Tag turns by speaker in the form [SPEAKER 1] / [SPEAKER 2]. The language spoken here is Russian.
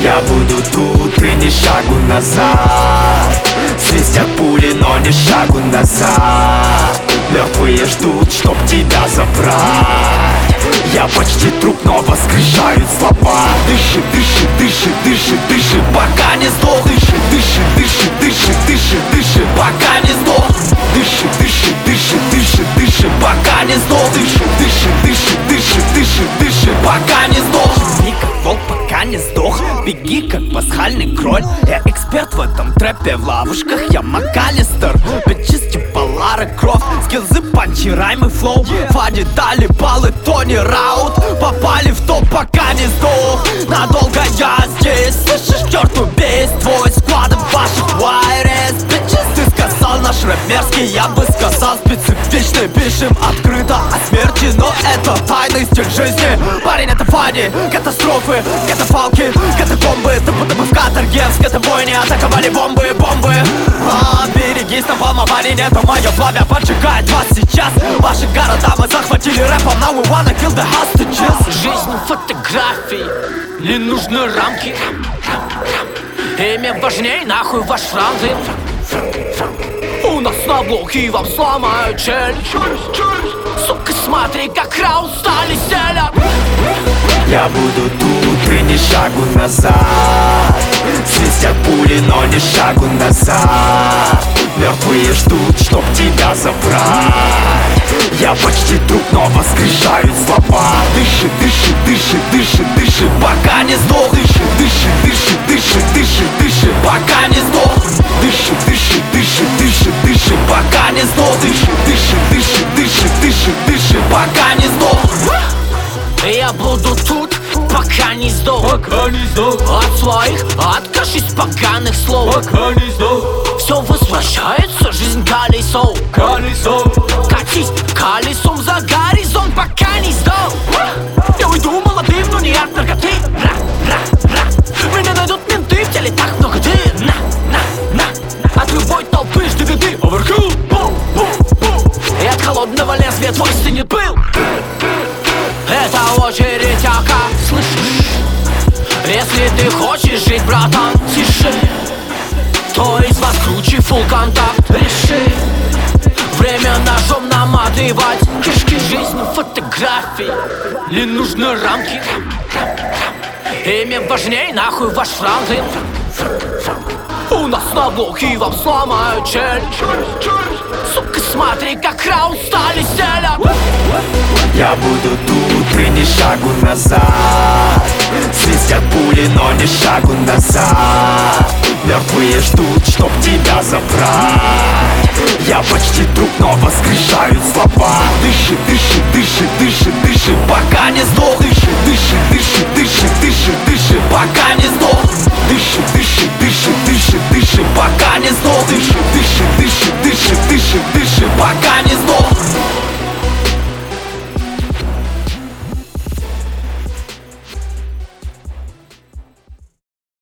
[SPEAKER 1] Я буду тут и ни шагу назад. Свистят пули, но ни шагу назад. Мертвые ждут, чтоб тебя забрать. Я почти труп, но воскрешают слова. Дыши, дыши, дыши, дыши, дыши, пока не сдох. Дыши, дыши, дыши, дыши, дыши, дыши, пока не сдох. Дыши, дыши, дыши, дыши, дыши, пока не сдох. Дыши, дыши, дыши, дыши, дыши, дыши, пока не сдох. Беги как волк, пока не сдох. Беги как пасхальный кроль. Я эксперт в этом трэпе, в ловушках я МакАлистер. Bitches типа Лара Крофт. Скиллзы, панчи, раймы, флоу. Фади дали баллы, Тони Раут. Попали в топ, пока не сдох. Надолго я здесь. Слышишь, черт убей твой складом ваших вайрес. Bitches, ты сказал наш рэп мерзкий. Я бы сказал специфичный. Пишем открыто о смерти, но это тайный стиль жизни. Парень, это фани, катастрофы, катафалки, катакомбы. Ты будто бы в Каторгенск, это бойни, атаковали бомбы. Берегись, там волнования нет, но мое пламя поджигает вас сейчас. Ваши города мы захватили рэпом, now we wanna kill the hostages.
[SPEAKER 2] Жизнь фотографий, не нужны рамки. Имя важней, нахуй ваш ранг. У нас на блоке вам сломают челюсть. Сука, смотри, как крауд стали селят.
[SPEAKER 1] Я буду тут и ни шагу назад. Свистят пули, но ни шагу назад. Мертвые ждут, чтоб тебя забрать. Я почти труп, но воскрешают слова. Дыши, дыши, дыши, дыши, дыши, пока не сдох. Дыши, дыши, дыши, дыши, дыши, дыши, пока не сдох. Дыши, дыши, дыши, дыши, дыши, пока не сдох. Дыши, дыши, дыши, дыши, дыши, дыши, пока не сдох.
[SPEAKER 2] Я буду тут, пока не сдох.
[SPEAKER 3] Пока не сдох.
[SPEAKER 2] От своих откажусь поганых слов.
[SPEAKER 3] Пока не сдох.
[SPEAKER 2] Все возвращается, жизнь колесо.
[SPEAKER 3] Колесо.
[SPEAKER 2] Катись колесом за горизонт, пока не сдох. Я уйду молодым, но не от наркоты. Меня найдут менты, в теле так много дыр. От любой толпы жди беды. Оверкил. И от холодного лезвия твой стынет пыл. Это очередь, а как слышишь? Если ты хочешь жить, братан, тише. Кто из вас круче, фулл контакт, реши. Время ножом наматывать кишки. Жизнь фотографий, не нужны рамки. Имя важней, нахуй ваш ранг. У нас на блоке вам сломают челюсть. Сука, смотри, как крауд стали селят.
[SPEAKER 1] Я буду тут и ни шагу назад. Свистят пули, но ни шагу назад. Мертвые ждут, чтоб тебя забрать. Я почти труп, но воскрешают слова. Дыши, дыши, дыши, дыши, дыши, пока не сдох. Дыши, дыши, дыши, дыши, дыши, дыши, пока не сдох. Дыши, дыши, дыши, дыши, дыши, пока не сдох. Дыши.